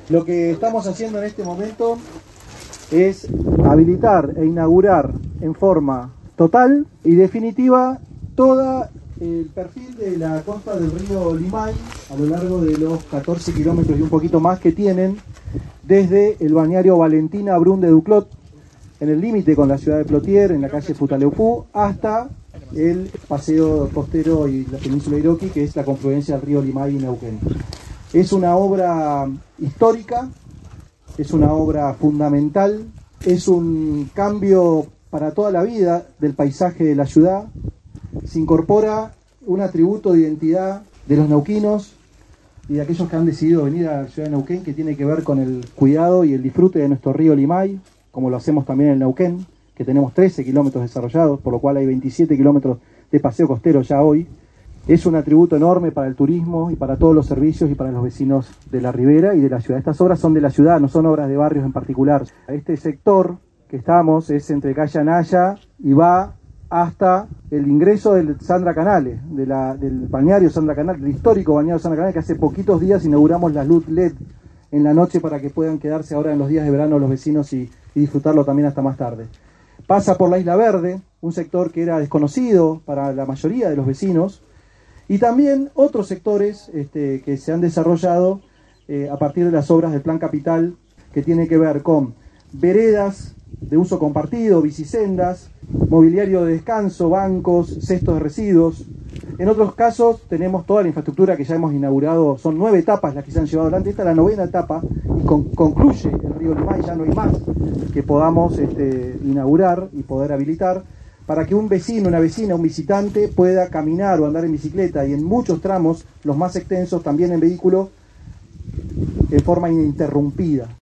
Lo que estamos haciendo en este momento es habilitar e inaugurar en forma total y definitiva todo el perfil de la costa del río Limay a lo largo de los 14 kilómetros y un poquito más que tienen desde el balneario Valentina Brun de Duclot, en el límite con la ciudad de Plotier, en la calle Futaleufú, hasta el paseo costero y la península Iroqui, que es la confluencia del río Limay y Neuquén. Es una obra histórica, es una obra fundamental, es un cambio para toda la vida del paisaje de la ciudad. Se incorpora un atributo de identidad de los neuquinos y de aquellos que han decidido venir a la ciudad de Neuquén, que tiene que ver con el cuidado y el disfrute de nuestro río Limay, como lo hacemos también en Neuquén, que tenemos 13 kilómetros desarrollados, por lo cual hay 27 kilómetros de paseo costero ya hoy. Es un atributo enorme para el turismo y para todos los servicios y para los vecinos de la ribera y de la ciudad. Estas obras son de la ciudad, no son obras de barrios en particular. Este sector que estamos es entre calle Anaya y va hasta el ingreso del Sandra Canales, del balneario Sandra Canales, del histórico balneario Sandra Canales, que hace poquitos días inauguramos las luz LED en la noche para que puedan quedarse ahora en los días de verano los vecinos y disfrutarlo también hasta más tarde. Pasa por la Isla Verde, un sector que era desconocido para la mayoría de los vecinos, y también otros sectores que se han desarrollado a partir de las obras del Plan Capital, que tiene que ver con veredas de uso compartido, bicisendas, mobiliario de descanso, bancos, cestos de residuos. En otros casos tenemos toda la infraestructura que ya hemos inaugurado, son 9 etapas las que se han llevado adelante, esta es la 9ª etapa y concluye el río Limay, ya no hay más que podamos inaugurar y poder habilitar para que un vecino, una vecina, un visitante pueda caminar o andar en bicicleta y en muchos tramos, los más extensos también en vehículo, en forma ininterrumpida.